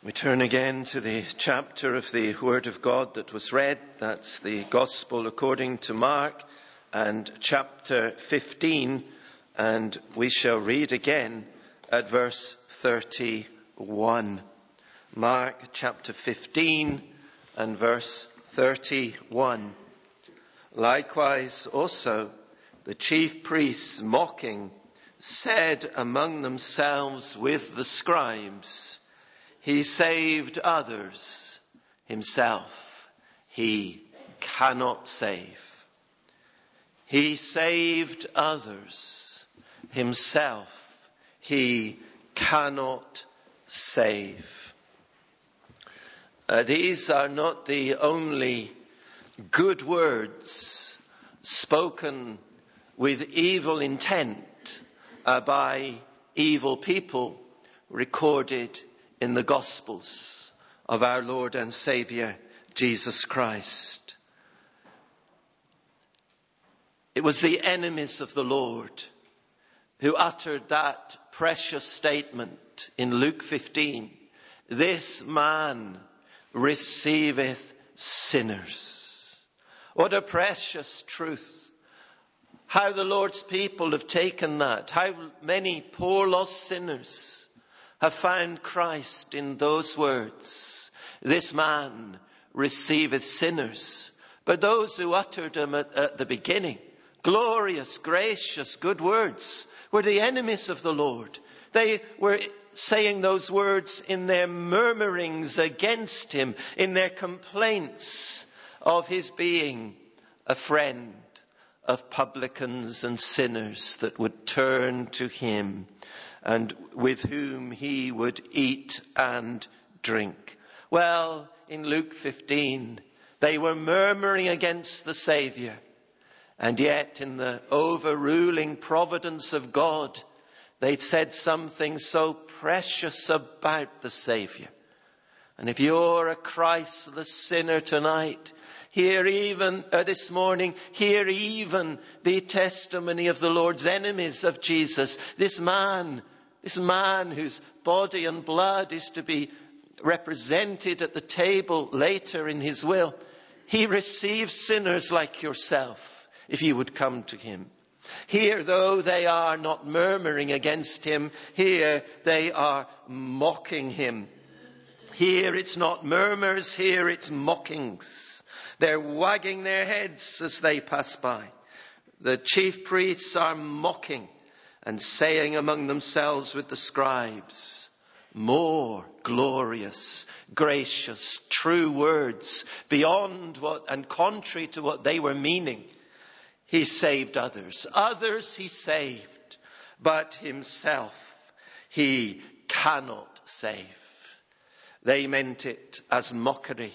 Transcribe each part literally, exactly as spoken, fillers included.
We turn again to the chapter of the Word of God that was read. That's the Gospel according to Mark, and chapter fifteen. And we shall read again at verse thirty-one. Mark chapter fifteen and verse thirty-one. Likewise also the chief priests, mocking, said among themselves with the scribes, "He saved others, himself he cannot save. He saved others, himself he cannot save." Uh, these are not the only good words spoken with evil intent uh, by evil people recorded in the Gospels of our Lord and Saviour, Jesus Christ. It was the enemies of the Lord who uttered that precious statement in Luke fifteen. "This man receiveth sinners." What a precious truth. How the Lord's people have taken that. How many poor lost sinners have found Christ in those words. This man receiveth sinners. But those who uttered them at, at the beginning, glorious, gracious, good words, were the enemies of the Lord. They were saying those words in their murmurings against him, in their complaints of his being a friend of publicans and sinners that would turn to him, and with whom he would eat and drink. Well, in Luke fifteen, they were murmuring against the Saviour. And yet, in the overruling providence of God, they'd said something so precious about the Saviour. And if you're a Christless sinner tonight, hear even, uh, this morning, hear even the testimony of the Lord's enemies of Jesus. This man, this man whose body and blood is to be represented at the table later in his will. He receives sinners like yourself if you would come to him. Here, though they are not murmuring against him, here they are mocking him. Here it's not murmurs, here it's mockings. They're wagging their heads as they pass by. The chief priests are mocking and saying among themselves with the scribes, more glorious, gracious, true words beyond what and contrary to what they were meaning. He saved others. Others he saved, but himself he cannot save. They meant it as mockery,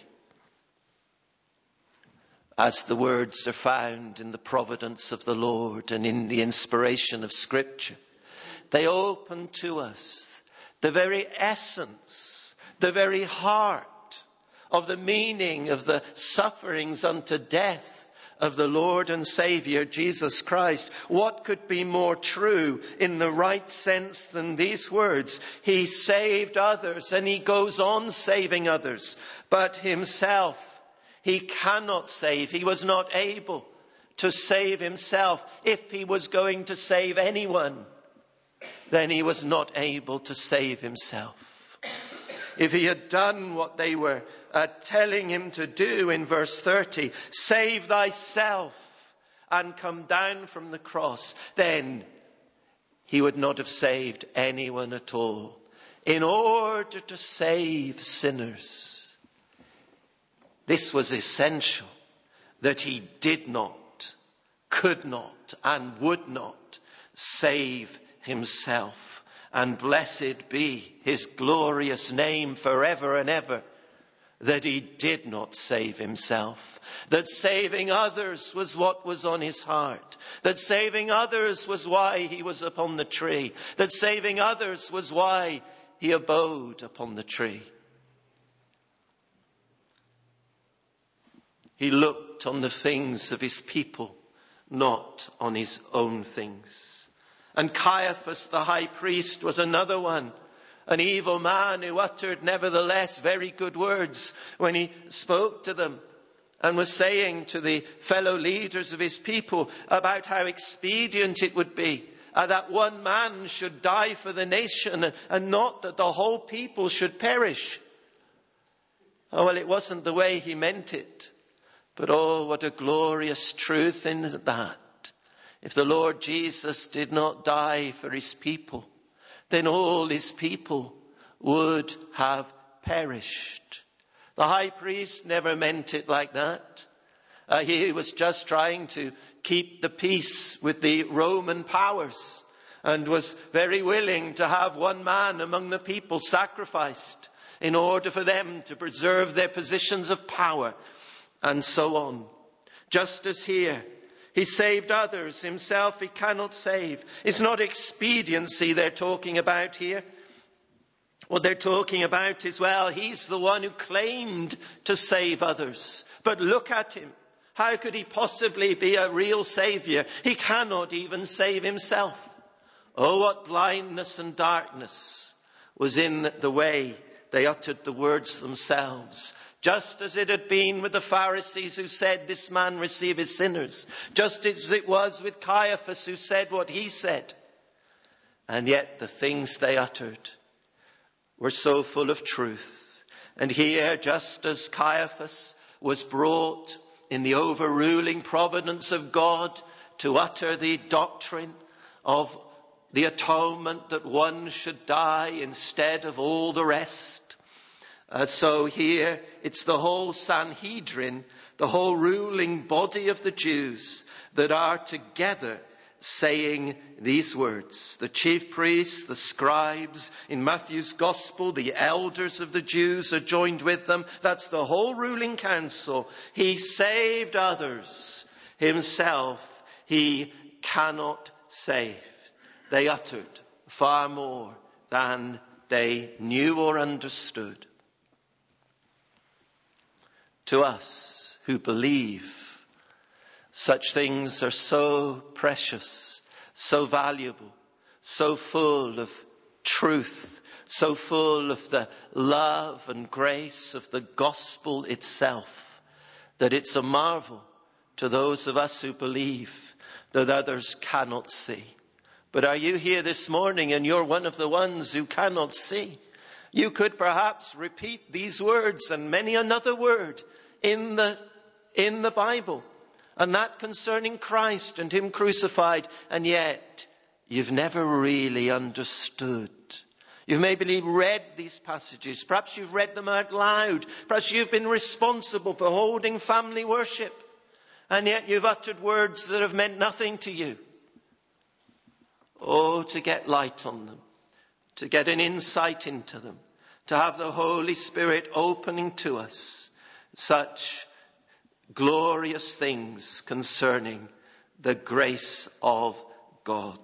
as the words are found in the providence of the Lord and in the inspiration of Scripture. They open to us the very essence, the very heart of the meaning of the sufferings unto death of the Lord and Saviour, Jesus Christ. What could be more true in the right sense than these words? He saved others, and he goes on saving others, but himself he cannot save. He was not able to save himself. If he was going to save anyone, then he was not able to save himself. If he had done what they were uh, telling him to do in verse thirty, save thyself and come down from the cross, then he would not have saved anyone at all. In order to save sinners, this was essential, that he did not, could not, and would not save himself. And blessed be his glorious name forever and ever, that he did not save himself. That saving others was what was on his heart. That saving others was why he was upon the tree. That saving others was why he abode upon the tree. He looked on the things of his people, not on his own things. And Caiaphas, the high priest, was another one An evil man who uttered nevertheless very good words when he spoke to them and was saying to the fellow leaders of his people about how expedient it would be uh, that one man should die for the nation and not that the whole people should perish. Oh, well, it wasn't the way he meant it. But oh, what a glorious truth in that. If the Lord Jesus did not die for his people, then all his people would have perished. The high priest never meant it like that. Uh, he was just trying to keep the peace with the Roman powers and was very willing to have one man among the people sacrificed in order for them to preserve their positions of power and so on. Just as here, he saved others, himself he cannot save. It's not expediency they're talking about here. What they're talking about is, well, he's the one who claimed to save others. But look at him. How could he possibly be a real saviour? He cannot even save himself. Oh, what blindness and darkness was in the way they uttered the words themselves. Just as it had been with the Pharisees who said, this man receiveth sinners. Just as it was with Caiaphas who said what he said. And yet the things they uttered were so full of truth. And here, just as Caiaphas was brought in the overruling providence of God to utter the doctrine of the atonement that one should die instead of all the rest, Uh, so here it's the whole Sanhedrin, the whole ruling body of the Jews that are together saying these words. The chief priests, the scribes, in Matthew's gospel, the elders of the Jews are joined with them. That's the whole ruling council. He saved others. Himself he cannot save. They uttered far more than they knew or understood. To us who believe, such things are so precious, so valuable, so full of truth, so full of the love and grace of the gospel itself, that it's a marvel to those of us who believe that others cannot see. But are you here this morning and you're one of the ones who cannot see? You could perhaps repeat these words and many another word in the, in the Bible, and that concerning Christ and him crucified, and yet you've never really understood. You've maybe read these passages. Perhaps you've read them out loud. Perhaps you've been responsible for holding family worship, and yet you've uttered words that have meant nothing to you. Oh, to get light on them, to get an insight into them, to have the Holy Spirit opening to us such glorious things concerning the grace of God.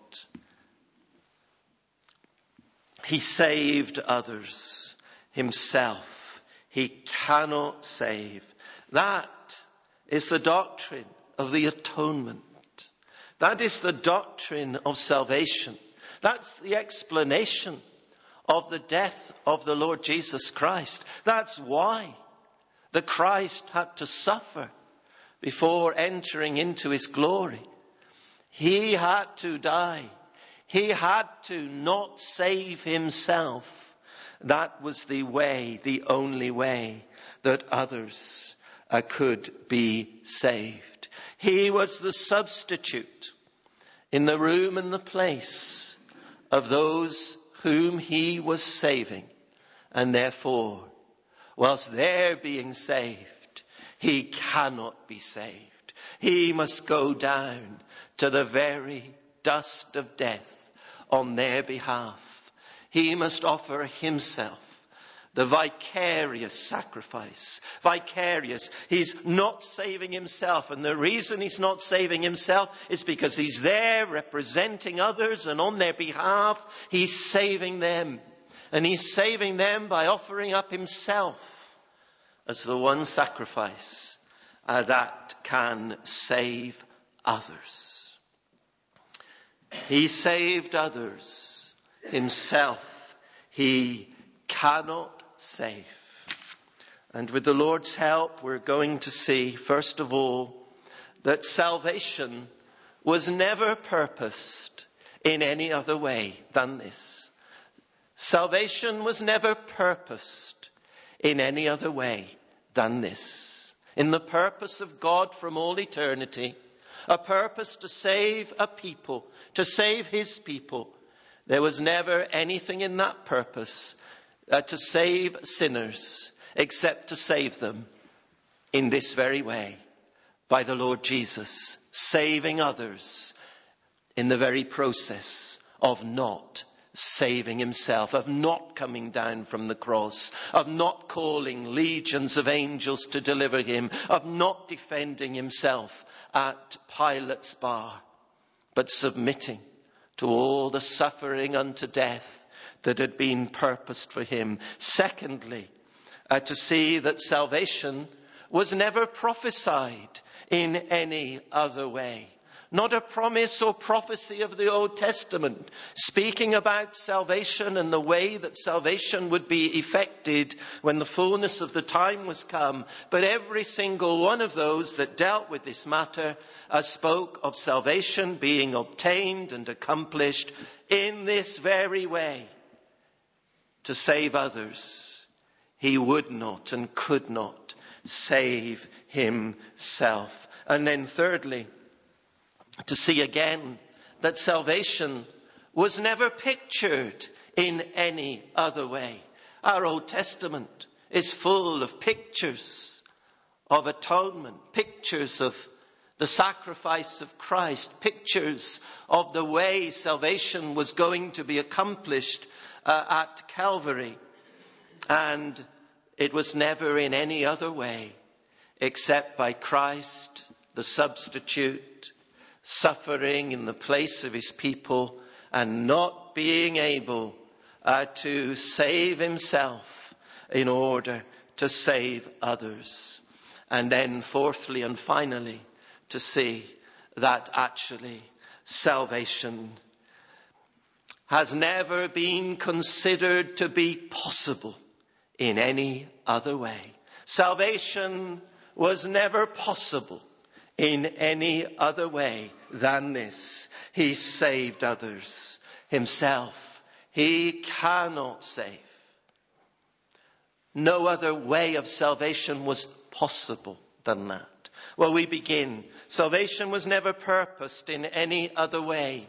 He saved others. Himself he cannot save. That is the doctrine of the atonement. That is the doctrine of salvation. That's the explanation of the death of the Lord Jesus Christ. That's why the Christ had to suffer before entering into his glory. He had to die. He had to not save himself. That was the way, the only way that others uh, could be saved. He was the substitute in the room and the place of those whom he was saving. And therefore, whilst they're being saved, he cannot be saved. He must go down to the very dust of death on their behalf. He must offer himself, the vicarious sacrifice. Vicarious. He's not saving himself. And the reason he's not saving himself is because he's there representing others, and on their behalf, he's saving them. And he's saving them by offering up himself as the one sacrifice uh, that can save others. He saved others. Himself he cannot save. And with the Lord's help, we're going to see, first of all, that salvation was never purposed in any other way than this. Salvation was never purposed in any other way than this. In the purpose of God from all eternity, a purpose to save a people, to save his people, there was never anything in that purpose uh, to save sinners, except to save them in this very way, by the Lord Jesus, saving others in the very process of not saving himself, of not coming down from the cross, of not calling legions of angels to deliver him, of not defending himself at Pilate's bar, but submitting to all the suffering unto death that had been purposed for him. Secondly, uh, to see that salvation was never prophesied in any other way. Not a promise or prophecy of the Old Testament speaking about salvation and the way that salvation would be effected when the fullness of the time was come. But every single one of those that dealt with this matter uh, spoke of salvation being obtained and accomplished in this very way, to save others. He would not and could not save himself. And then thirdly, to see again that salvation was never pictured in any other way. Our Old Testament is full of pictures of atonement, pictures of the sacrifice of Christ, pictures of the way salvation was going to be accomplished uh, at Calvary. And it was never in any other way except by Christ, the substitute, suffering in the place of his people and not being able uh, to save himself in order to save others. And then fourthly and finally, to see that actually salvation has never been considered to be possible in any other way. Salvation was never possible in any other way than this. He saved others. Himself, he cannot save. No other way of salvation was possible than that. Well, we begin. Salvation was never purposed in any other way.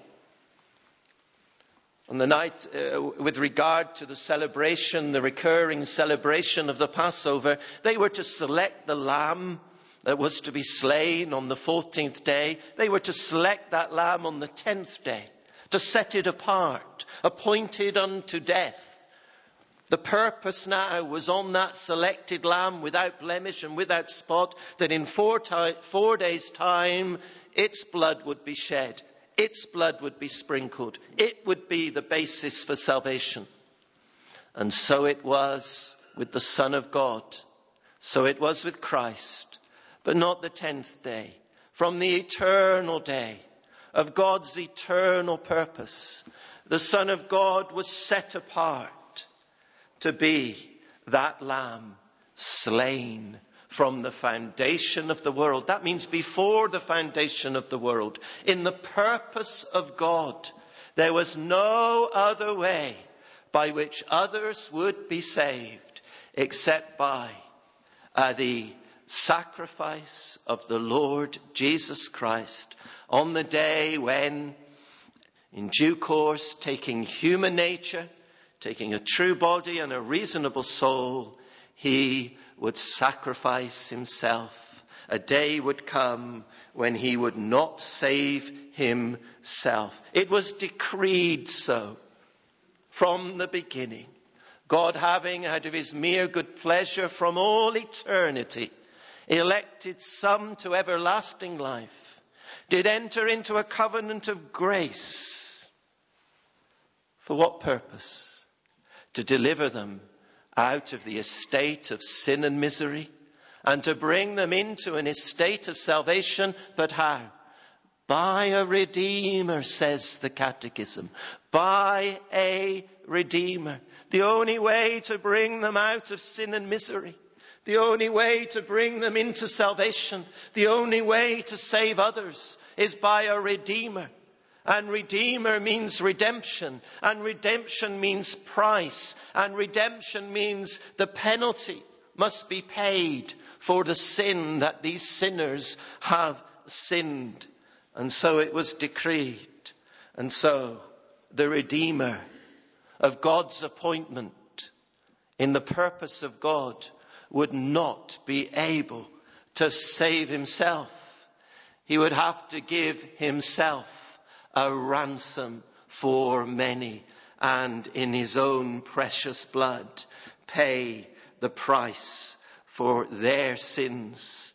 On the night, uh, with regard to the celebration, the recurring celebration of the Passover, they were to select the lamb that was to be slain on the fourteenth day. They were to select that lamb on the tenth day, to set it apart, appointed unto death. The purpose now was on that selected lamb without blemish and without spot, that in four, ti- four days' time, its blood would be shed. Its blood would be sprinkled. It would be the basis for salvation. And so it was with the Son of God. So it was with Christ. But not the tenth day. From the eternal day of God's eternal purpose, the Son of God was set apart to be that lamb slain from the foundation of the world. That means before the foundation of the world. In the purpose of God, there was no other way by which others would be saved except by uh, the sacrifice of the Lord Jesus Christ on the day when, in due course, taking human nature, taking a true body and a reasonable soul, he would sacrifice himself. A day would come when he would not save himself. It was decreed so from the beginning. God, having out of his mere good pleasure from all eternity elected some to everlasting life, did enter into a covenant of grace. For what purpose? To deliver them out of the estate of sin and misery, and to bring them into an estate of salvation. But how? By a Redeemer, says the Catechism. By a Redeemer. The only way to bring them out of sin and misery. The only way to bring them into salvation. The only way to save others is by a Redeemer. And Redeemer means redemption. And redemption means price. And redemption means the penalty must be paid for the sin that these sinners have sinned. And so it was decreed. And so the Redeemer of God's appointment in the purpose of God would not be able to save himself. He would have to give himself a ransom for many, and in his own precious blood pay the price for their sins.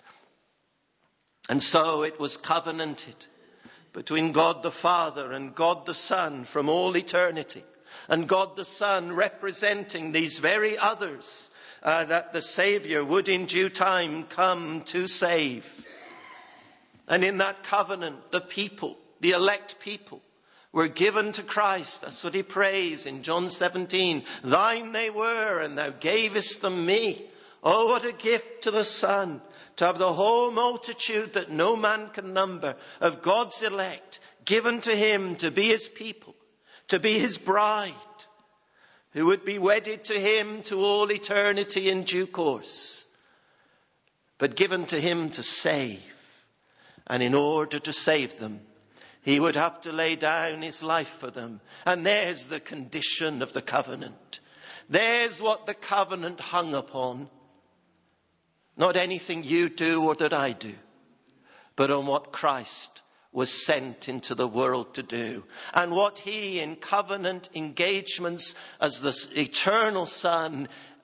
And so it was covenanted between God the Father and God the Son from all eternity, and God the Son representing these very others, uh, that the Saviour would in due time come to save. And in that covenant, the people, the elect people, were given to Christ. That's what he prays in John seventeen. Thine they were, and thou gavest them me. Oh, what a gift to the Son, to have the whole multitude that no man can number of God's elect given to him to be his people, to be his bride, who would be wedded to him to all eternity in due course, but given to him to save. And in order to save them, he would have to lay down his life for them. And there's the condition of the covenant. There's what the covenant hung upon. Not anything you do or that I do, but on what Christ was sent into the world to do. And what he in covenant engagements as the eternal Son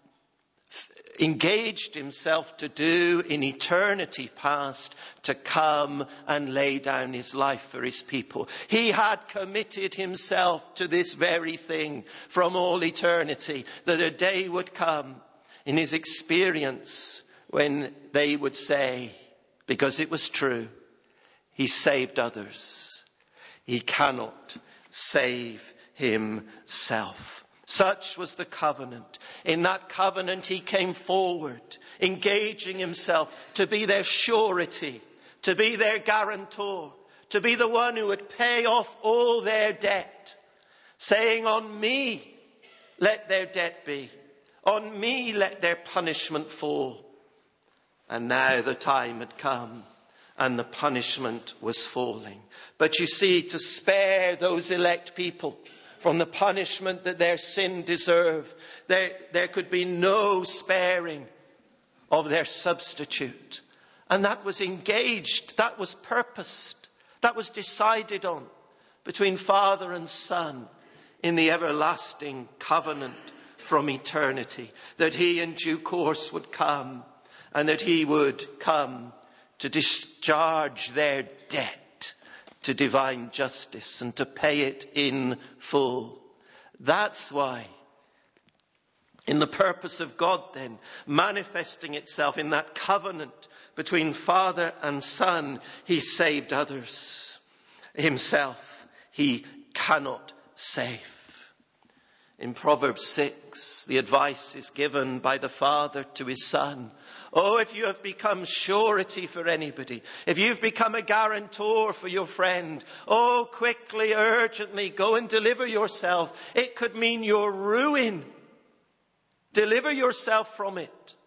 engaged himself to do in eternity past, to come and lay down his life for his people. He had committed himself to this very thing from all eternity, that a day would come in his experience when they would say, because it was true, he saved others. He cannot save himself. Such was the covenant. In that covenant he came forward, engaging himself to be their surety, to be their guarantor, to be the one who would pay off all their debt, saying, on me let their debt be, on me let their punishment fall. And now the time had come and the punishment was falling. But you see, to spare those elect people from the punishment that their sin deserved, there, there could be no sparing of their substitute. And that was engaged, that was purposed, that was decided on between Father and Son in the everlasting covenant from eternity, that he in due course would come, and that he would come to discharge their debt to divine justice and to pay it in full. That's why, in the purpose of God then, manifesting itself in that covenant between Father and Son, he saved others. Himself he cannot save. In Proverbs six, the advice is given by the Father to his Son. Oh, if you have become surety for anybody, if you've become a guarantor for your friend, oh, quickly, urgently, go and deliver yourself. It could mean your ruin. Deliver yourself from it.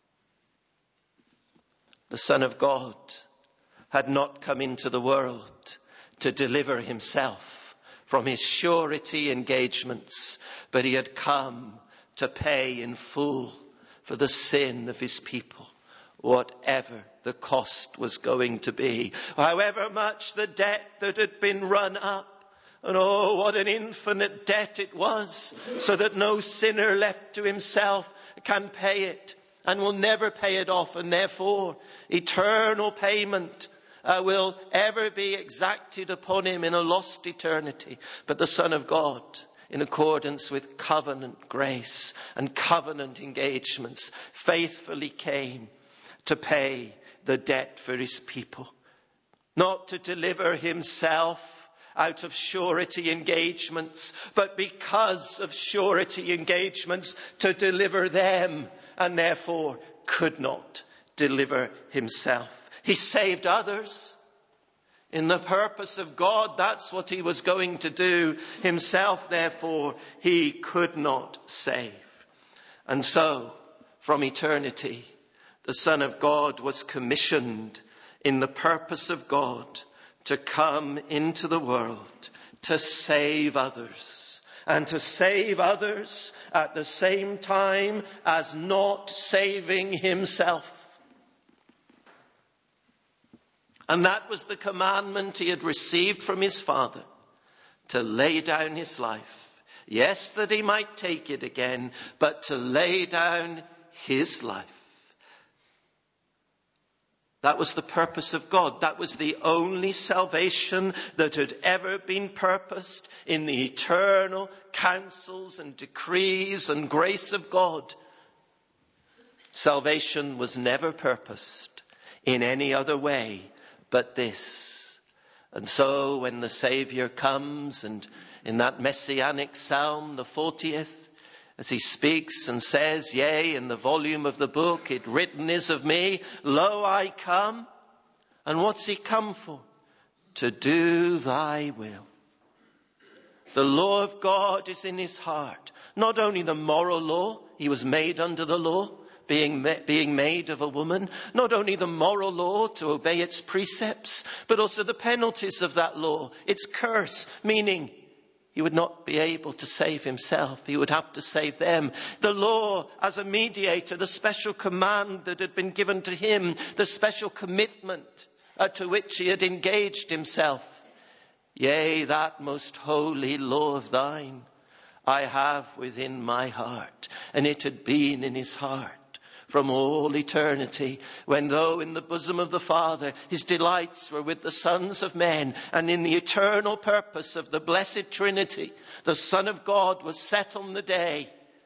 The Son of God had not come into the world to deliver himself from his surety engagements, but he had come to pay in full for the sin of his people, whatever the cost was going to be, however much the debt that had been run up. And oh, what an infinite debt it was, so that no sinner left to himself can pay it and will never pay it off, and therefore eternal payment uh, will ever be exacted upon him in a lost eternity. But the Son of God, in accordance with covenant grace and covenant engagements, faithfully came to pay the debt for his people. not to deliver himself out of surety engagements, but because of surety engagements to deliver them, and therefore could not deliver himself. He saved others. In the purpose of God, that's what he was going to do. Himself, therefore, he could not save. And so, from eternity, the Son of God was commissioned in the purpose of God to come into the world to save others, and to save others at the same time as not saving himself. And that was the commandment he had received from his Father, to lay down his life. Yes, that he might take it again, but to lay down his life. That was the purpose of God. That was the only salvation that had ever been purposed in the eternal counsels and decrees and grace of God. Salvation was never purposed in any other way but this. And so when the Saviour comes, and in that messianic psalm, the fortieth, as he speaks and says, yea, in the volume of the book it written is of me, lo, I come. And what's he come for? To do thy will. The law of God is in his heart. Not only the moral law, he was made under the law, being, being made of a woman. Not only the moral law to obey its precepts, but also the penalties of that law. Its curse, meaning he would not be able to save himself. He would have to save them. The law as a mediator, the special command that had been given to him, the special commitment uh, to which he had engaged himself. Yea, that most holy law of thine I have within my heart. And it had been in his heart from all eternity, when though in the bosom of the Father his delights were with the sons of men, and in the eternal purpose of the blessed Trinity, the Son of God was set on the day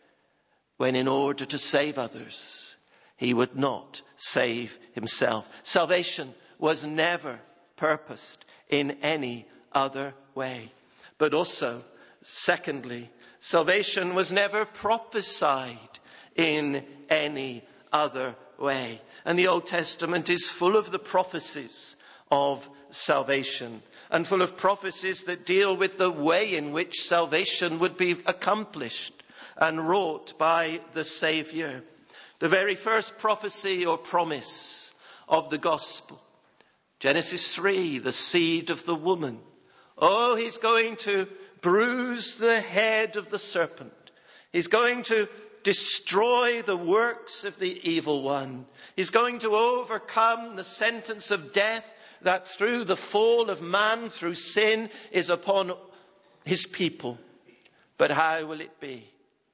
when, in order to save others, he would not save himself. Salvation was never purposed in any other way. But also, secondly, salvation was never prophesied in any other way. And the Old Testament is full of the prophecies of salvation, and full of prophecies that deal with the way in which salvation would be accomplished and wrought by the Saviour. The very first prophecy or promise of the gospel, Genesis three, the seed of the woman. Oh, he's going to bruise the head of the serpent. He's going to destroy the works of the evil one. He's going to overcome the sentence of death that through the fall of man, through sin, is upon his people. But how will it be?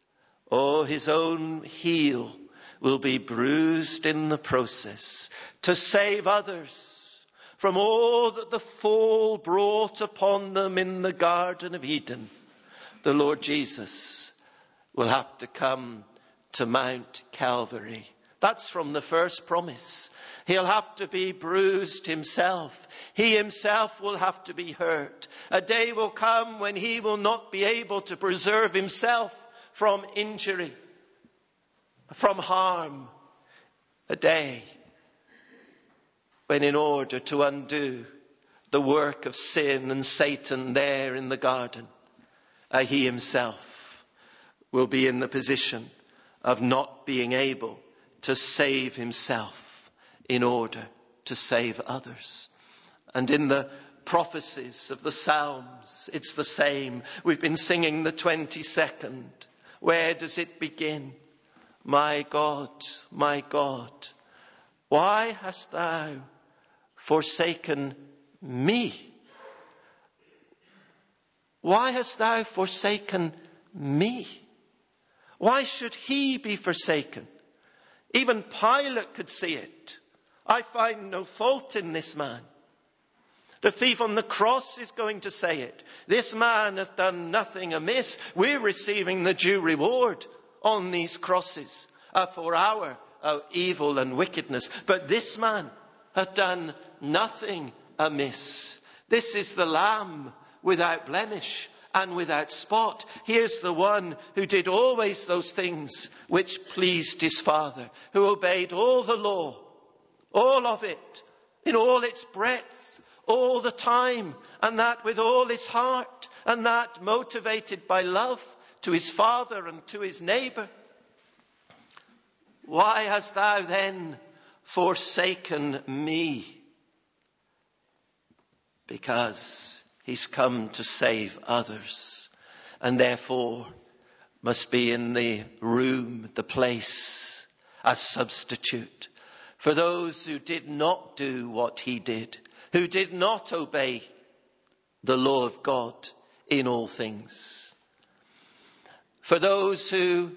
Oh, his own heel will be bruised in the process to save others from all that the fall brought upon them in the Garden of Eden. The Lord Jesus will have to come to Mount Calvary. That's from the first promise. He'll have to be bruised himself. He himself will have to be hurt. A day will come when he will not be able to preserve himself from injury, from harm. A day when, in order to undo the work of sin and Satan there in the garden, uh, he himself will be in the position of not being able to save himself in order to save others. And in the prophecies of the Psalms, it's the same. We've been singing the twenty-second. Where does it begin? My God, my God, why hast thou forsaken me? Why hast thou forsaken me? Why should he be forsaken? Even Pilate could see it. I find no fault in this man. The thief on the cross is going to say it. This man hath done nothing amiss. We're receiving the due reward on these crosses uh, for our uh, evil and wickedness. But this man hath done nothing amiss. This is the Lamb without blemish and without spot. Here's the one who did always those things which pleased his Father, who obeyed all the law, all of it, in all its breadth, all the time, and that with all his heart, and that motivated by love to his Father and to his neighbour. Why hast thou then forsaken me? Because he's come to save others, and therefore must be in the room, the place, as substitute for those who did not do what he did, who did not obey the law of God in all things. For those who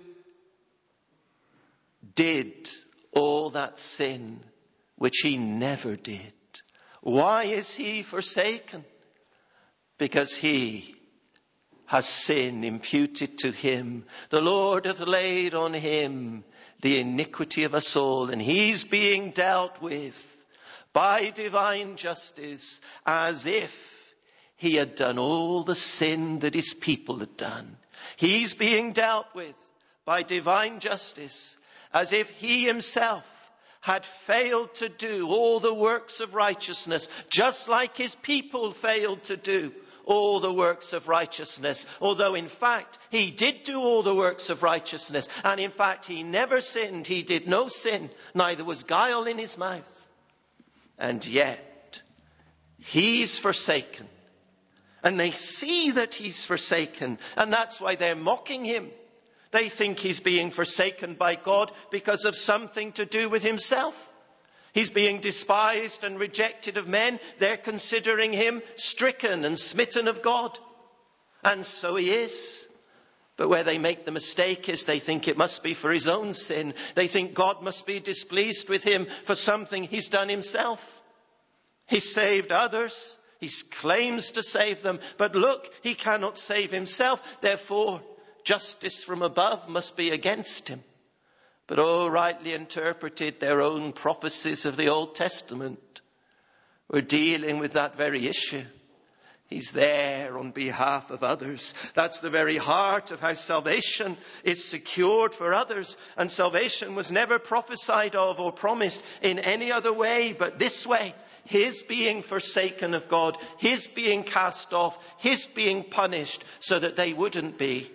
did all that sin which he never did. Why is he forsaken? Because he has sin imputed to him. The Lord hath laid on him the iniquity of us all, and he's being dealt with by divine justice as if he had done all the sin that his people had done. He's being dealt with by divine justice as if he himself had failed to do all the works of righteousness, just like his people failed to do all the works of righteousness. Although in fact he did do all the works of righteousness, and in fact he never sinned, he did no sin, neither was guile in his mouth. And yet he's forsaken, and they see that he's forsaken, and that's why they're mocking him. They think he's being forsaken by God because of something to do with himself. He's being despised and rejected of men. They're considering him stricken and smitten of God. And so he is. But where they make the mistake is they think it must be for his own sin. They think God must be displeased with him for something he's done himself. He saved others. He claims to save them. But look, he cannot save himself. Therefore, justice from above must be against him. But oh, rightly interpreted, their own prophecies of the Old Testament were dealing with that very issue. He's there on behalf of others. That's the very heart of how salvation is secured for others. And salvation was never prophesied of or promised in any other way but this way. His being forsaken of God, his being cast off, his being punished so that they wouldn't be.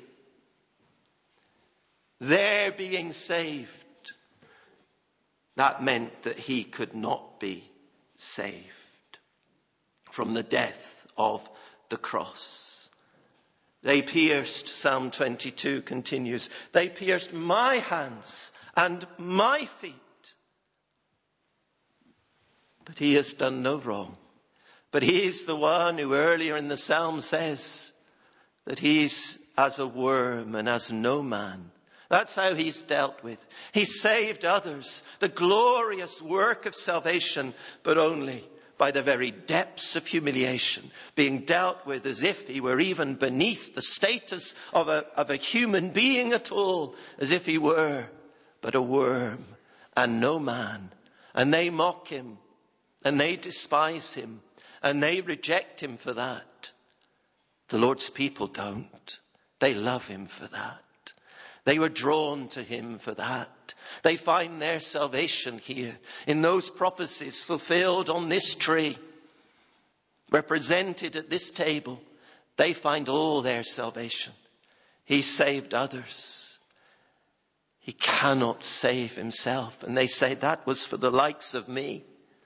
Their being saved, that meant that he could not be saved from the death of the cross. They pierced, Psalm twenty-two continues, they pierced my hands and my feet. But he has done no wrong. But he is the one who earlier in the psalm says that he's as a worm and as no man. That's how he's dealt with. He saved others, the glorious work of salvation, but only by the very depths of humiliation, being dealt with as if he were even beneath the status of a, of a human being at all, as if he were but a worm and no man. And they mock him, and they despise him, and they reject him for that. The Lord's people don't. They love him for that. They were drawn to him for that. They find their salvation here in those prophecies fulfilled on this tree, represented at this table. They find all their salvation. He saved others. He cannot save himself. And they say that was for the likes of me.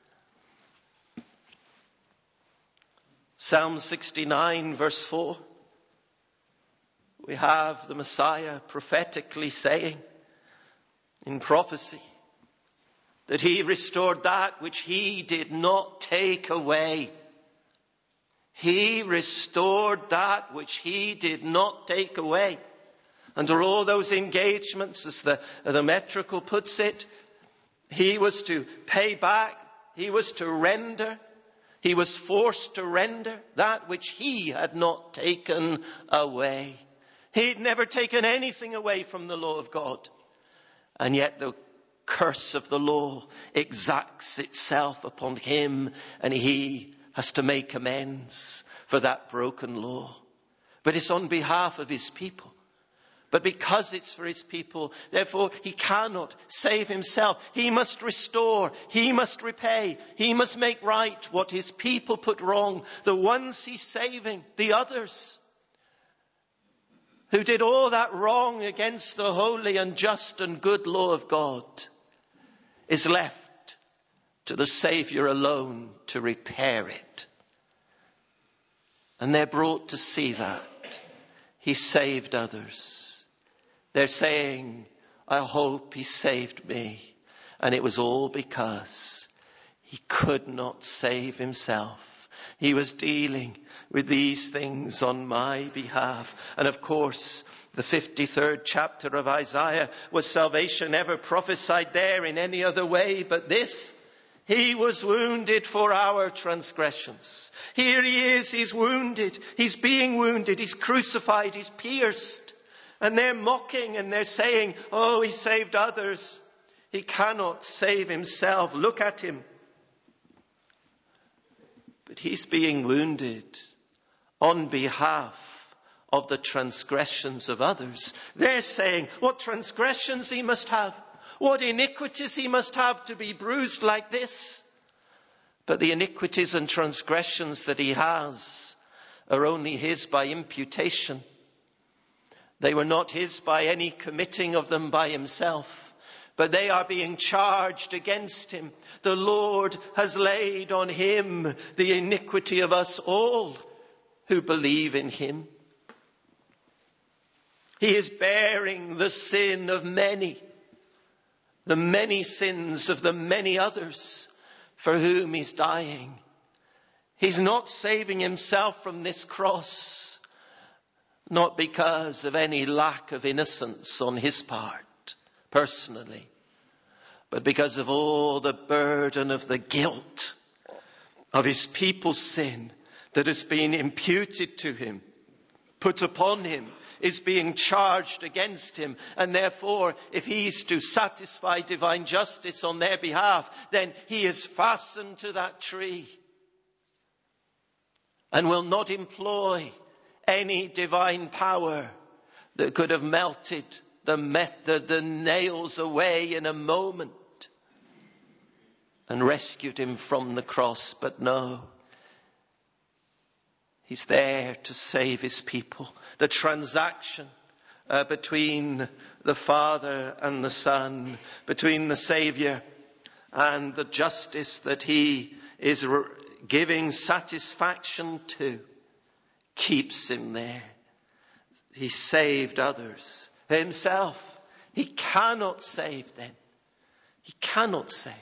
Psalm sixty-nine verse four. We have the Messiah prophetically saying in prophecy that he restored that which he did not take away. He restored that which he did not take away. Under all those engagements, as the, the metrical puts it, he was to pay back, he was to render, he was forced to render that which he had not taken away. He'd never taken anything away from the law of God. And yet the curse of the law exacts itself upon him, and he has to make amends for that broken law. But it's on behalf of his people. But because it's for his people, therefore he cannot save himself. He must restore. He must repay. He must make right what his people put wrong. The ones he's saving, the others who did all that wrong against the holy and just and good law of God, is left to the Saviour alone to repair it. And they're brought to see that. He saved others. They're saying, I hope he saved me. And it was all because he could not save himself. He was dealing with these things on my behalf. And of course, the fifty-third chapter of Isaiah, was salvation ever prophesied there in any other way but this? He was wounded for our transgressions. Here he is, he's wounded. He's being wounded. He's crucified. He's pierced. And they're mocking and they're saying, oh, he saved others. He cannot save himself. Look at him. But he's being wounded on behalf of the transgressions of others. They're saying what transgressions he must have. What iniquities he must have to be bruised like this. But the iniquities and transgressions that he has are only his by imputation. They were not his by any committing of them by himself, but they are being charged against him. The Lord has laid on him the iniquity of us all who believe in him. He is bearing the sin of many, the many sins of the many others for whom he's dying. He's not saving himself from this cross, not because of any lack of innocence on his part, personally, but because of all the burden of the guilt of his people's sin that has been imputed to him, put upon him, is being charged against him. And therefore, if he's to satisfy divine justice on their behalf, then he is fastened to that tree and will not employ any divine power that could have melted the, met, the, the nails away in a moment and rescued him from the cross. But no, he's there to save his people. The transaction uh, between the Father and the Son, between the Saviour and the justice that he is re- giving satisfaction to, keeps him there. He saved others. Himself, he cannot save them. He cannot save.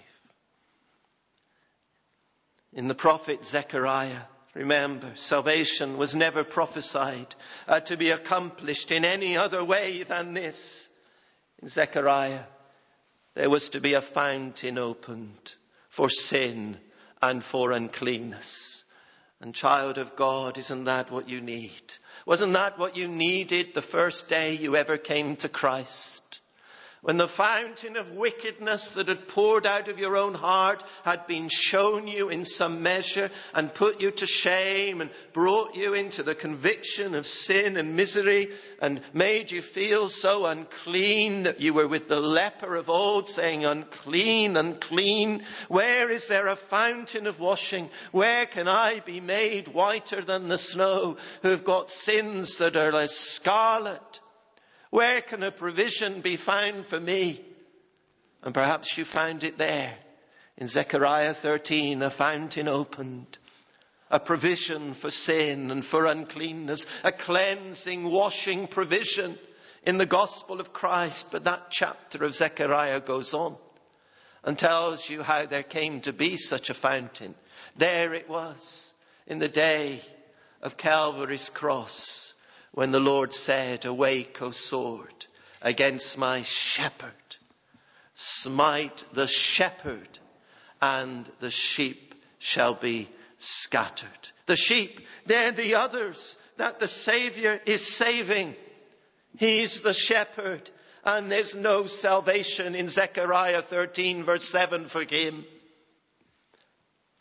In the prophet Zechariah, remember, salvation was never prophesied uh, to be accomplished in any other way than this. In Zechariah, there was to be a fountain opened for sin and for uncleanness. And child of God, isn't that what you need? Wasn't that what you needed the first day you ever came to Christ? When the fountain of wickedness that had poured out of your own heart had been shown you in some measure and put you to shame and brought you into the conviction of sin and misery and made you feel so unclean that you were with the leper of old saying, unclean, unclean. Where is there a fountain of washing? Where can I be made whiter than the snow, who have got sins that are as scarlet? Where can a provision be found for me? And perhaps you found it there. In Zechariah thirteen, a fountain opened. A provision for sin and for uncleanness. A cleansing, washing provision in the gospel of Christ. But that chapter of Zechariah goes on and tells you how there came to be such a fountain. There it was in the day of Calvary's cross, when the Lord said, awake, O sword, against my shepherd. Smite the shepherd, and the sheep shall be scattered. The sheep, they're the others that the Saviour is saving. He's the shepherd, and there's no salvation in Zechariah thirteen verse seven for him.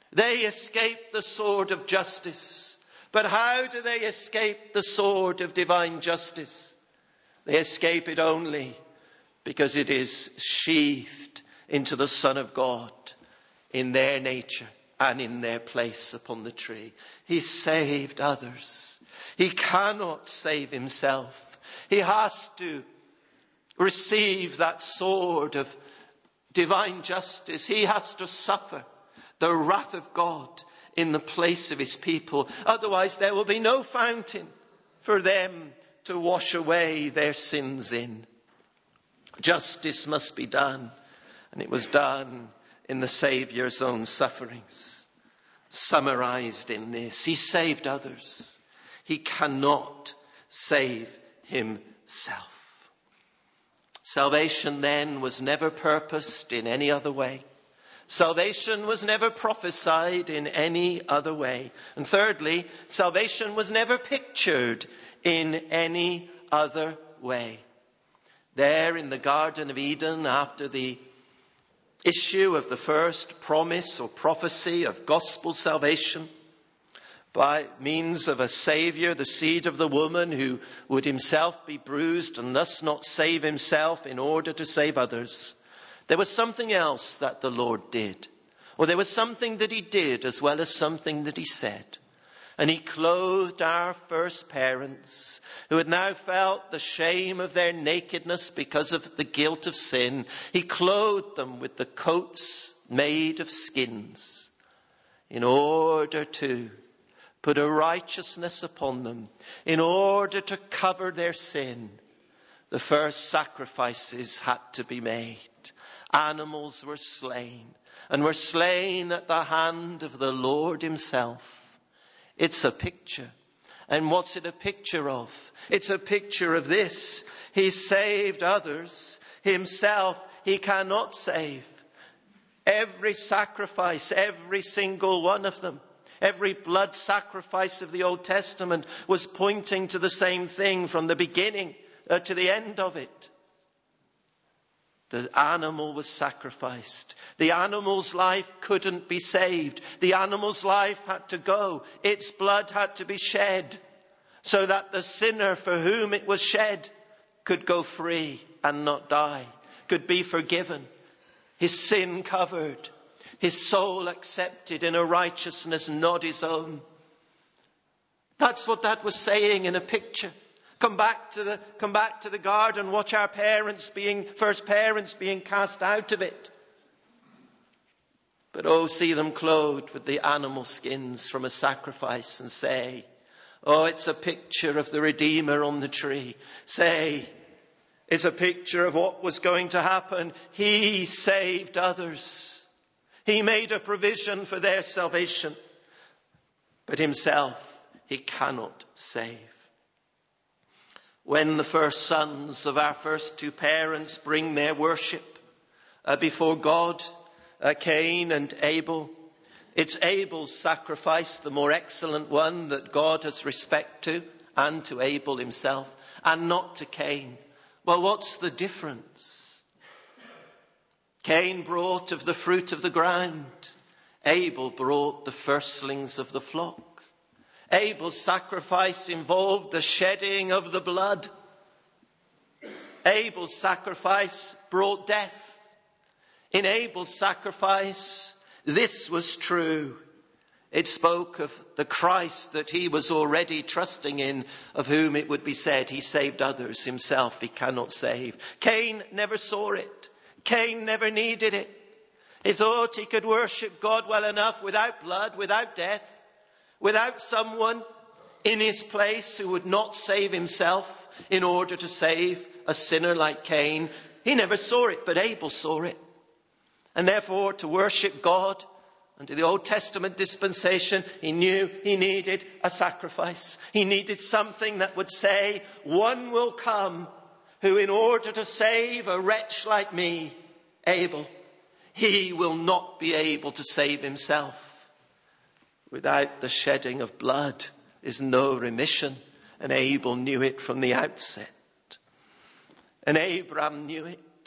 They escape the sword of justice. But how do they escape the sword of divine justice? They escape it only because it is sheathed into the Son of God in their nature and in their place upon the tree. He saved others. He cannot save himself. He has to receive that sword of divine justice. He has to suffer the wrath of God in the place of his people. Otherwise, there will be no fountain for them to wash away their sins in. Justice must be done, and it was done in the Saviour's own sufferings. Summarized in this, he saved others. He cannot save himself. Salvation then was never purposed in any other way. Salvation was never prophesied in any other way. And thirdly, salvation was never pictured in any other way. There in the Garden of Eden, after the issue of the first promise or prophecy of gospel salvation, by means of a Saviour, the seed of the woman, who would himself be bruised and thus not save himself in order to save others, there was something else that the Lord did. Or there was something that he did as well as something that he said. And he clothed our first parents, who had now felt the shame of their nakedness because of the guilt of sin. He clothed them with the coats made of skins in order to put a righteousness upon them, in order to cover their sin. The first sacrifices had to be made. Animals were slain, and were slain at the hand of the Lord himself. It's a picture. And what's it a picture of? It's a picture of this. He saved others. Himself he cannot save. Every sacrifice, every single one of them, every blood sacrifice of the Old Testament was pointing to the same thing from the beginning uh, to the end of it. The animal was sacrificed. The animal's life couldn't be saved. The animal's life had to go. Its blood had to be shed so that the sinner for whom it was shed could go free and not die, could be forgiven, his sin covered, his soul accepted in a righteousness not his own. That's what that was saying in a picture. Come back to the, come back to the garden, watch our parents being, first parents being cast out of it. But oh, see them clothed with the animal skins from a sacrifice and say, oh, it's a picture of the Redeemer on the tree. Say, it's a picture of what was going to happen. He saved others. He made a provision for their salvation. But himself, he cannot save. When the first sons of our first two parents bring their worship uh, before God, uh, Cain and Abel, it's Abel's sacrifice, the more excellent one that God has respect to, and to Abel himself, and not to Cain. Well, what's the difference? Cain brought of the fruit of the ground. Abel brought the firstlings of the flock. Abel's sacrifice involved the shedding of the blood. Abel's sacrifice brought death. In Abel's sacrifice, this was true. It spoke of the Christ that he was already trusting in, of whom it would be said, he saved others, himself he cannot save. Cain never saw it. Cain never needed it. He thought he could worship God well enough without blood, without death, without someone in his place who would not save himself in order to save a sinner like Cain. He never saw it, but Abel saw it. And therefore, to worship God under the Old Testament dispensation, he knew he needed a sacrifice. He needed something that would say, one will come who, in order to save a wretch like me, Abel, he will not be able to save himself. Without the shedding of blood is no remission. And Abel knew it from the outset. And Abraham knew it.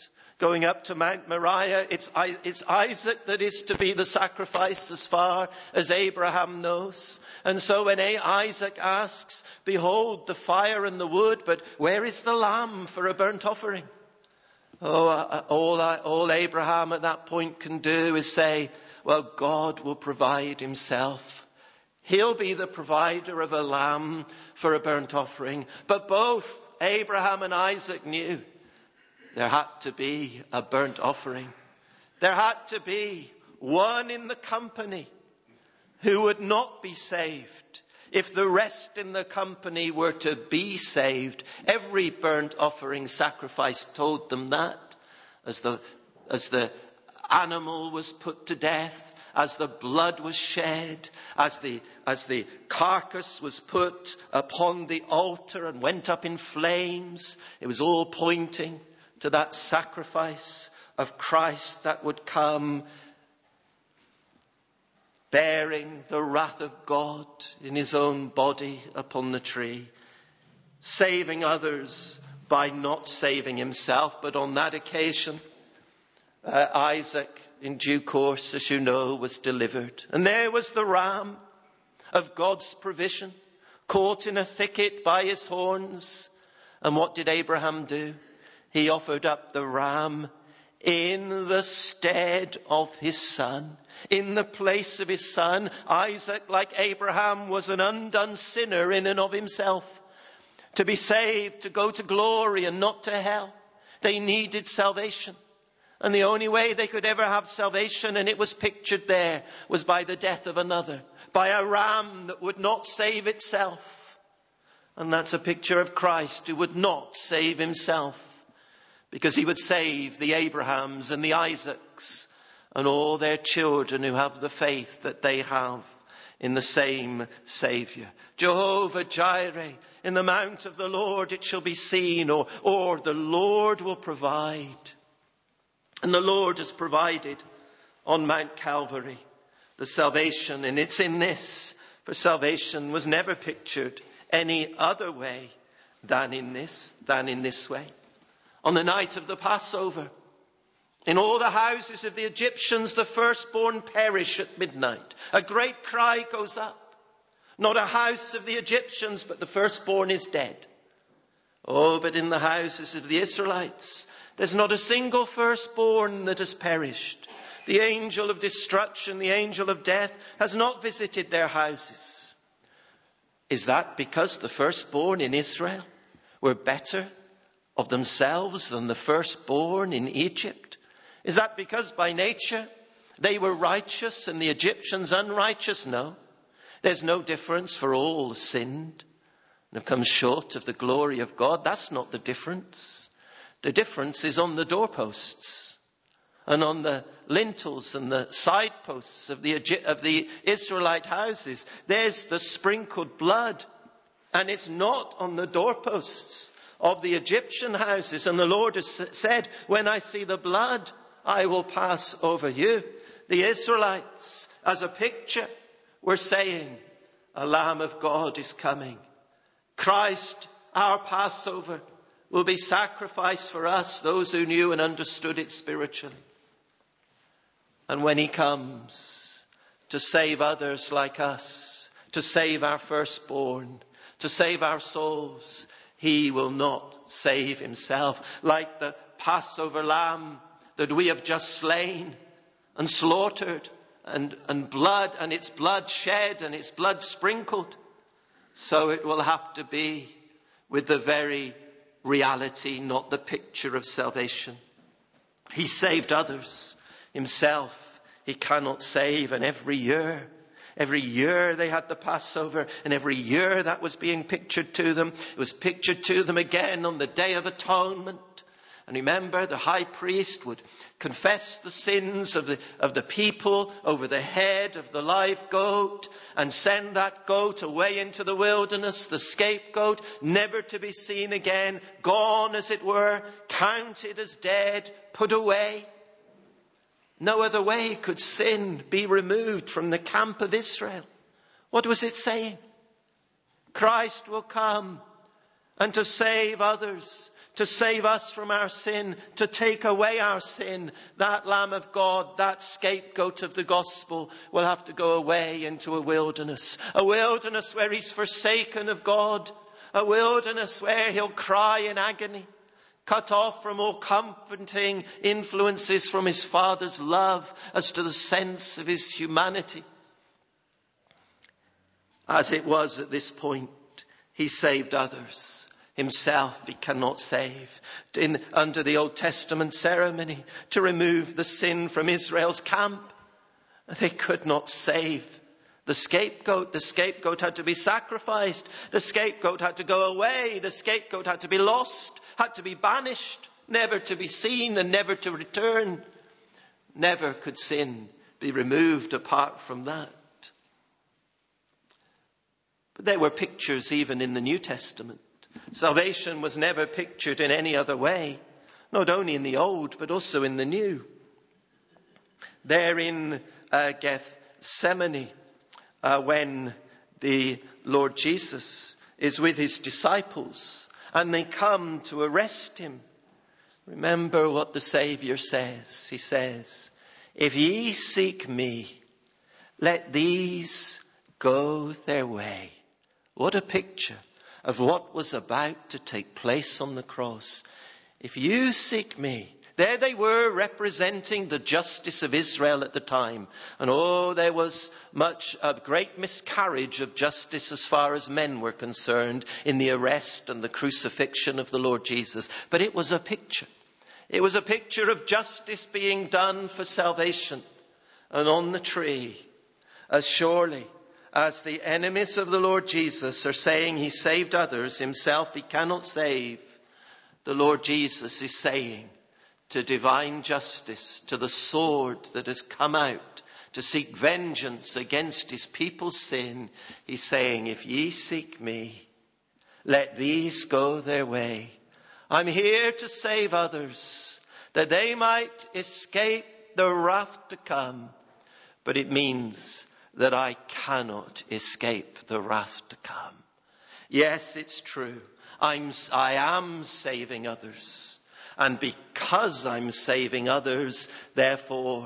going up to Mount Moriah. It's, it's Isaac that is to be the sacrifice as far as Abraham knows. And so when Isaac asks, behold, the fire and the wood, but where is the lamb for a burnt offering? Oh, all, all Abraham at that point can do is say, well, God will provide himself. He'll be the provider of a lamb for a burnt offering. But both Abraham and Isaac knew there had to be a burnt offering. There had to be one in the company who would not be saved if the rest in the company were to be saved. Every burnt offering sacrifice told them that. As the, as the animal was put to death, as the blood was shed, as the, as the carcass was put upon the altar and went up in flames, it was all pointing to that sacrifice of Christ that would come, bearing the wrath of God in his own body upon the tree, saving others by not saving himself. But on that occasion, uh, Isaac, in due course, as you know, was delivered. And there was the ram of God's provision, caught in a thicket by his horns. And what did Abraham do? He offered up the ram in the stead of his son, in the place of his son. Isaac, like Abraham, was an undone sinner in and of himself. To be saved, to go to glory and not to hell, they needed salvation. And the only way they could ever have salvation, and it was pictured there, was by the death of another, by a ram that would not save itself. And that's a picture of Christ, who would not save himself, because he would save the Abrahams and the Isaacs and all their children who have the faith that they have in the same Saviour. Jehovah Jireh, in the mount of the Lord it shall be seen, or, or the Lord will provide. And the Lord has provided on Mount Calvary the salvation, and it's in this, for salvation was never pictured any other way than in this, than in this way. On the night of the Passover, in all the houses of the Egyptians, the firstborn perish at midnight. A great cry goes up. Not a house of the Egyptians, but the firstborn is dead. Oh, but in the houses of the Israelites, there's not a single firstborn that has perished. The angel of destruction, the angel of death, has not visited their houses. Is that because the firstborn in Israel were better of themselves than the firstborn in Egypt? Is that because by nature they were righteous and the Egyptians unrighteous? No. There's no difference, for all sinned and have come short of the glory of God. That's not the difference. The difference is on the doorposts and on the lintels and the side posts of the, of the Israelite houses. There's the sprinkled blood, and it's not on the doorposts of the Egyptian houses. And the Lord has said, when I see the blood, I will pass over you. The Israelites, as a picture, were saying, a Lamb of God is coming. Christ, our Passover, will be sacrificed for us, those who knew and understood it spiritually. And when he comes to save others like us, to save our firstborn, to save our souls, he will not save himself. Like the Passover lamb that we have just slain and slaughtered, and, and blood, and its blood shed and its blood sprinkled, so it will have to be with the very reality, not the picture of salvation. He saved others. Himself he cannot save. And every year, every year they had the Passover, and every year that was being pictured to them. It was pictured to them again on the Day of Atonement. And remember, the high priest would confess the sins of the, of the people over the head of the live goat and send that goat away into the wilderness, the scapegoat, never to be seen again, gone as it were, counted as dead, put away. No other way could sin be removed from the camp of Israel. What was it saying? Christ will come, and to save others, to save us from our sin, to take away our sin. That Lamb of God, that scapegoat of the gospel, will have to go away into a wilderness. A wilderness where he's forsaken of God. A wilderness where he'll cry in agony, cut off from all comforting influences from his Father's love as to the sense of his humanity. As it was at this point, he saved others. Himself he cannot save. In, under the Old Testament ceremony, to remove the sin from Israel's camp, they could not save the scapegoat. The scapegoat had to be sacrificed. The scapegoat had to go away. The scapegoat had to be lost, had to be banished, never to be seen and never to return. Never could sin be removed apart from that. But there were pictures even in the New Testament. Salvation was never pictured in any other way, not only in the Old, but also in the New. There in uh, Gethsemane, uh, when the Lord Jesus is with his disciples and they come to arrest him, remember what the Saviour says. He says, "If ye seek me, let these go their way." What a picture of what was about to take place on the cross. If you seek me. There they were, representing the justice of Israel at the time. And oh, there was much, a great miscarriage of justice as far as men were concerned in the arrest and the crucifixion of the Lord Jesus. But it was a picture. It was a picture of justice being done for salvation. And on the tree, as surely as the enemies of the Lord Jesus are saying he saved others, himself he cannot save, the Lord Jesus is saying to divine justice, to the sword that has come out to seek vengeance against his people's sin, he's saying, if ye seek me, let these go their way. I'm here to save others, that they might escape the wrath to come. But it means that I cannot escape the wrath to come. Yes, it's true. I'm, I am saving others. And because I'm saving others, therefore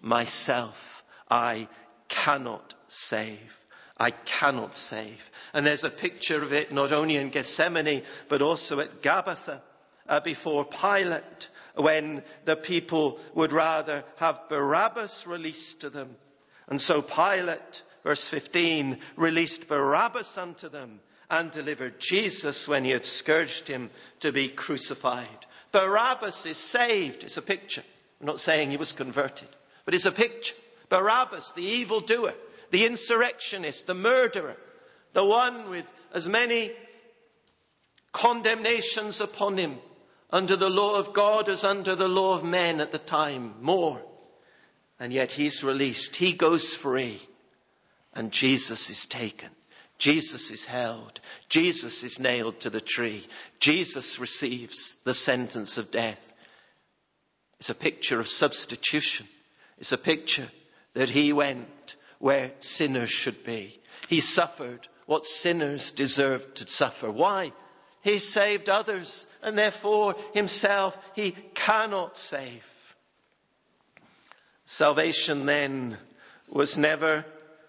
myself I cannot save. I cannot save. And there's a picture of it not only in Gethsemane, but also at Gabbatha, uh, before Pilate, when the people would rather have Barabbas released to them. And so Pilate, verse fifteen, released Barabbas unto them and delivered Jesus when he had scourged him to be crucified. Barabbas is saved. It's a picture. I'm not saying he was converted, but it's a picture. Barabbas, the evildoer, the insurrectionist, the murderer, the one with as many condemnations upon him under the law of God as under the law of men at the time, more. And yet he's released. He goes free. And Jesus is taken. Jesus is held. Jesus is nailed to the tree. Jesus receives the sentence of death. It's a picture of substitution. It's a picture that he went where sinners should be. He suffered what sinners deserved to suffer. Why? He saved others, and therefore himself he cannot save. Salvation then was never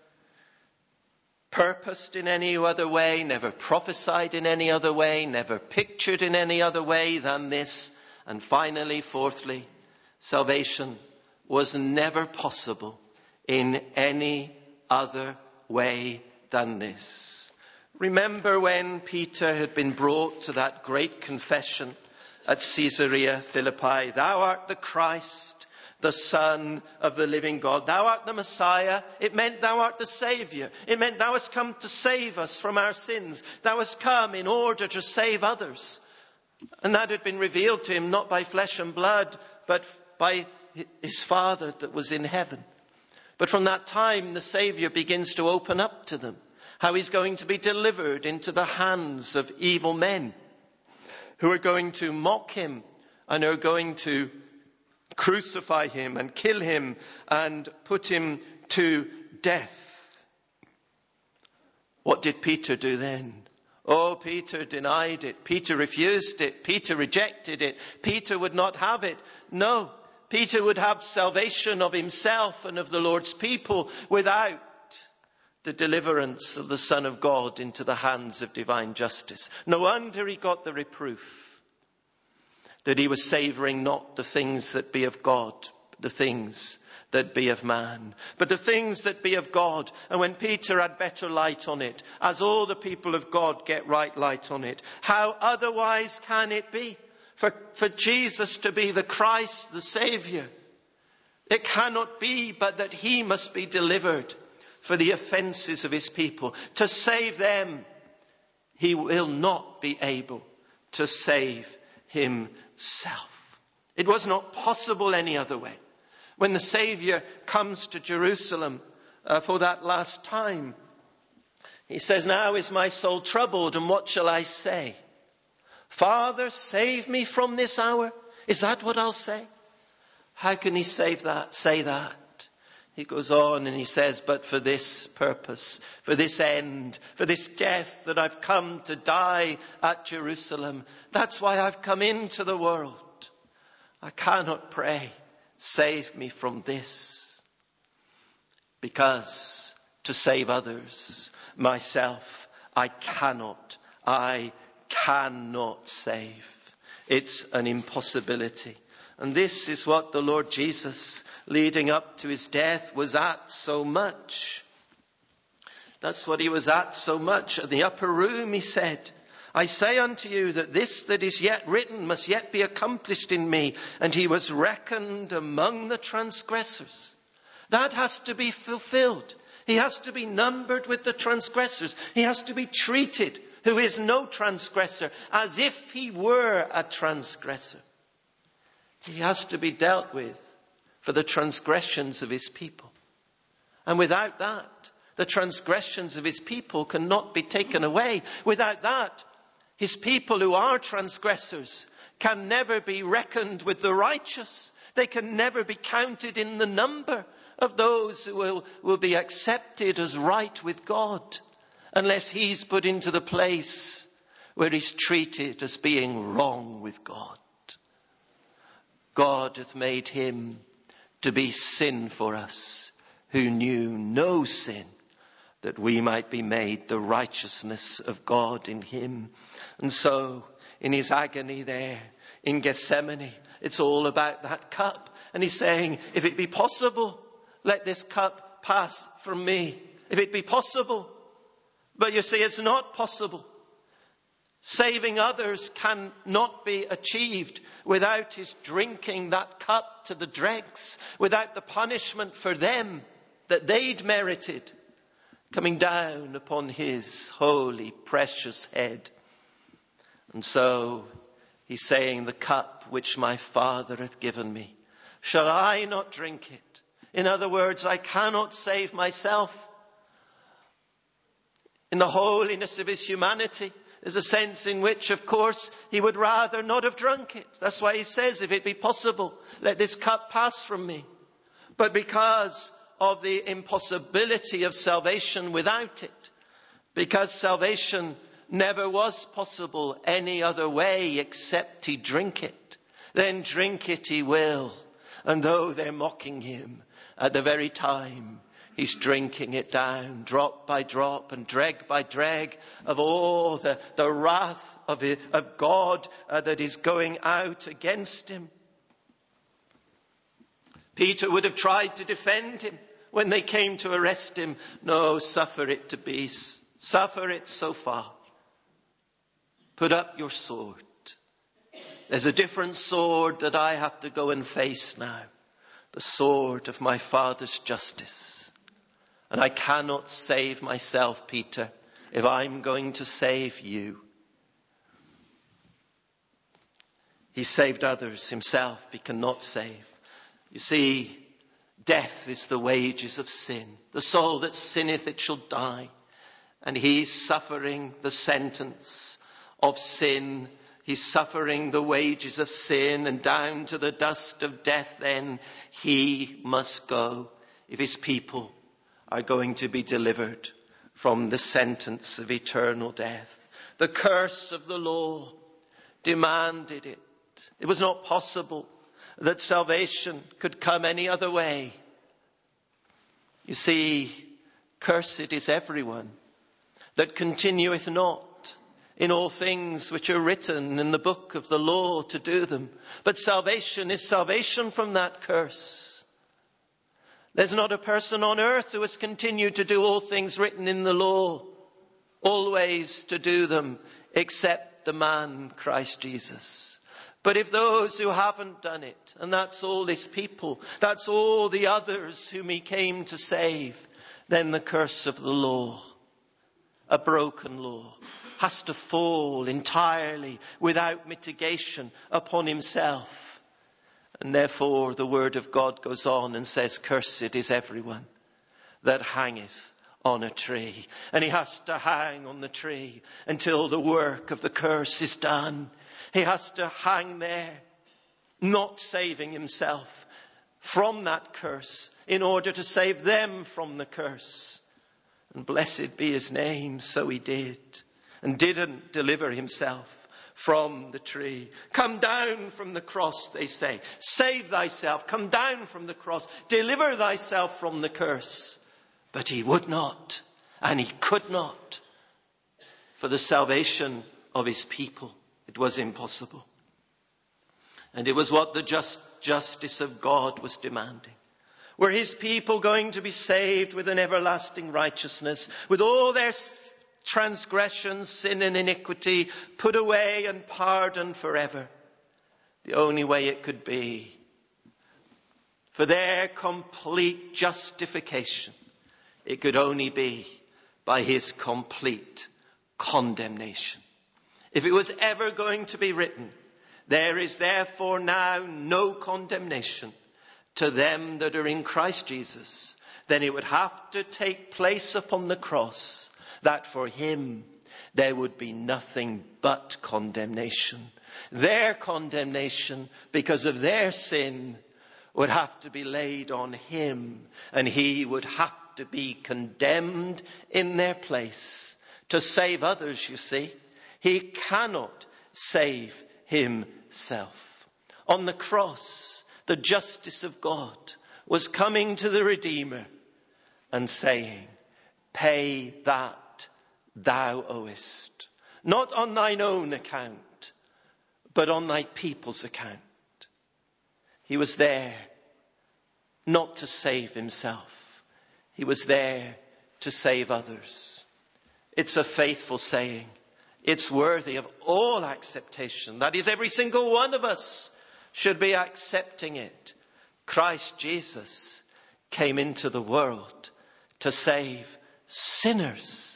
purposed in any other way, never prophesied in any other way, never pictured in any other way than this. And finally, fourthly, salvation was never possible in any other way than this. Remember when Peter had been brought to that great confession at Caesarea Philippi, "Thou art the Christ, the Son of the living God. Thou art the Messiah." It meant thou art the Saviour. It meant thou hast come to save us from our sins. Thou hast come in order to save others. And that had been revealed to him not by flesh and blood, but by his Father that was in heaven. But from that time, the Saviour begins to open up to them how he's going to be delivered into the hands of evil men who are going to mock him and are going to crucify him and kill him and put him to death. What did Peter do then? Oh, Peter denied it. Peter refused it. Peter rejected it. Peter would not have it. No, Peter would have salvation of himself and of the Lord's people without the deliverance of the Son of God into the hands of divine justice. No wonder he got the reproof that he was savouring not the things that be of God, but the things that be of man, but the things that be of God. And when Peter had better light on it, as all the people of God get right light on it, how otherwise can it be? For, for Jesus to be the Christ, the Saviour, it cannot be but that he must be delivered for the offences of his people. To save them, he will not be able to save himself. It was not possible any other way. When the Saviour comes to Jerusalem uh, for that last time, he says, "Now is my soul troubled, and what shall I say? Father, save me from this hour." Is that what I'll say? How can he save that, say that? He goes on and he says, "But for this purpose, for this end, for this death that I've come to die at Jerusalem, that's why I've come into the world. I cannot pray, save me from this, because to save others, myself, I cannot, I cannot save. It's an impossibility." And this is what the Lord Jesus, leading up to his death, was at so much. That's what he was at so much. In the upper room he said, "I say unto you that this that is yet written must yet be accomplished in me." And he was reckoned among the transgressors. That has to be fulfilled. He has to be numbered with the transgressors. He has to be treated, who is no transgressor, as if he were a transgressor. He has to be dealt with for the transgressions of his people. And without that, the transgressions of his people cannot be taken away. Without that, his people who are transgressors can never be reckoned with the righteous. They can never be counted in the number of those who will, will be accepted as right with God, unless he's put into the place where he's treated as being wrong with God. God hath made him to be sin for us, who knew no sin, that we might be made the righteousness of God in him. And so, in his agony there in Gethsemane, it's all about that cup. And he's saying, if it be possible, let this cup pass from me. If it be possible. But you see, it's not possible. Saving others cannot be achieved without his drinking that cup to the dregs, without the punishment for them that they'd merited coming down upon his holy, precious head. And so he's saying, the cup which my Father hath given me, shall I not drink it? In other words, I cannot save myself. In the holiness of his humanity, there's a sense in which, of course, he would rather not have drunk it. That's why he says, if it be possible, let this cup pass from me. But because of the impossibility of salvation without it, because salvation never was possible any other way except he drink it, then drink it he will. And though they're mocking him at the very time, he's drinking it down, drop by drop and dreg by dreg, of all the, the wrath of, it, of God uh, that is going out against him. Peter would have tried to defend him when they came to arrest him. No, suffer it to be. Suffer it so far. Put up your sword. There's a different sword that I have to go and face now. The sword of my Father's justice. And I cannot save myself, Peter, if I'm going to save you. He saved others, himself he cannot save. You see, death is the wages of sin. The soul that sinneth, it shall die. And he's suffering the sentence of sin. He's suffering the wages of sin, and down to the dust of death then he must go if his people are going to be delivered from the sentence of eternal death. The curse of the law demanded it. It was not possible that salvation could come any other way. You see, cursed is everyone that continueth not in all things which are written in the book of the law to do them. But salvation is salvation from that curse. There's not a person on earth who has continued to do all things written in the law, always to do them, except the man Christ Jesus. But if those who haven't done it, and that's all this people, that's all the others whom he came to save, then the curse of the law, a broken law, has to fall entirely without mitigation upon himself. And therefore the word of God goes on and says, cursed is everyone that hangeth on a tree. And he has to hang on the tree until the work of the curse is done. He has to hang there, not saving himself from that curse in order to save them from the curse. And blessed be his name, so he did, and didn't deliver himself from the tree. Come down from the cross, they say. Save thyself. Come down from the cross. Deliver thyself from the curse. But he would not, and he could not. For the salvation of his people, it was impossible. And it was what the just justice of God was demanding. Were his people going to be saved with an everlasting righteousness, with all their transgressions, sin and iniquity put away and pardoned forever? The only way it could be, for their complete justification, it could only be by his complete condemnation. If it was ever going to be written, there is therefore now no condemnation to them that are in Christ Jesus, then it would have to take place upon the cross that for him there would be nothing but condemnation. Their condemnation because of their sin would have to be laid on him, and he would have to be condemned in their place to save others, you see. He cannot save himself. On the cross, the justice of God was coming to the Redeemer and saying, pay that thou owest, not on thine own account, but on thy people's account. He was there not to save himself. He was there to save others. It's a faithful saying. It's worthy of all acceptation. That is, every single one of us should be accepting it. Christ Jesus came into the world to save sinners.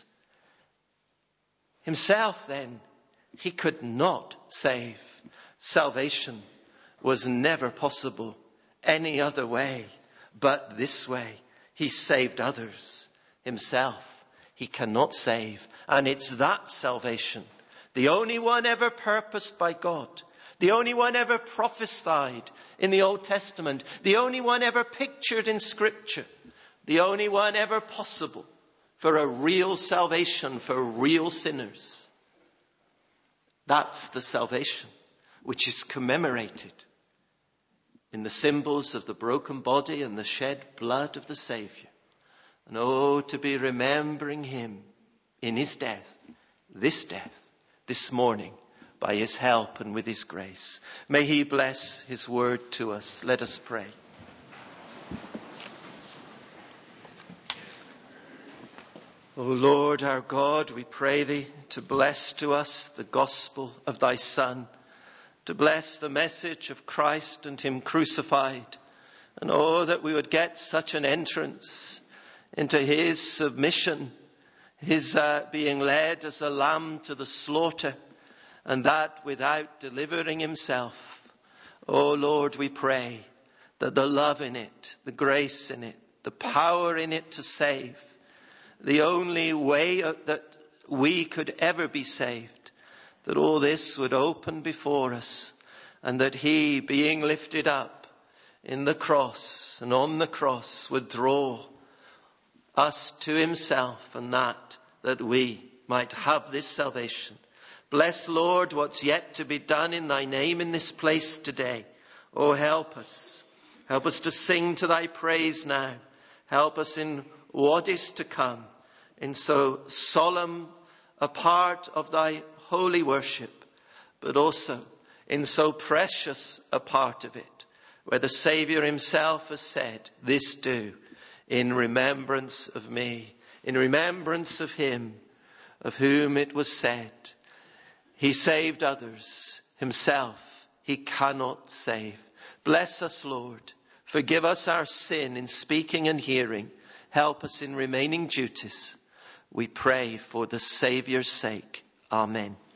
Himself, then, he could not save. Salvation was never possible any other way but this way. He saved others. Himself he cannot save. And it's that salvation, the only one ever purposed by God, the only one ever prophesied in the Old Testament, the only one ever pictured in Scripture, the only one ever possible for a real salvation for real sinners. That's the salvation which is commemorated in the symbols of the broken body and the shed blood of the Saviour. And oh, to be remembering him in his death, this death, this morning, by his help and with his grace. May he bless his word to us. Let us pray. O Lord our God, we pray thee to bless to us the gospel of thy Son, to bless the message of Christ and him crucified. And oh, that we would get such an entrance into his submission, his uh, being led as a lamb to the slaughter, and that without delivering himself. Oh Lord, we pray that the love in it, the grace in it, the power in it to save, the only way that we could ever be saved, that all this would open before us, and that he, being lifted up in the cross and on the cross, would draw us to himself, and that that we might have this salvation Bless, Lord, what's yet to be done in thy name in this place today. Oh, help us. Help us to sing to thy praise now. Help us in what is to come, in so solemn a part of thy holy worship, but also in so precious a part of it, where the Saviour himself has said, this do in remembrance of me, in remembrance of him of whom it was said, he saved others, himself he cannot save. Bless us, Lord. Forgive us our sin in speaking and hearing. Help us in remaining duteous. We pray for the Saviour's sake. Amen.